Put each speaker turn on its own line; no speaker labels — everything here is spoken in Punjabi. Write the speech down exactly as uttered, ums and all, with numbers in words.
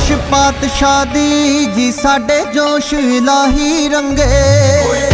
बख्श पातशाह दी जी साडे जोश इलाही रंगे।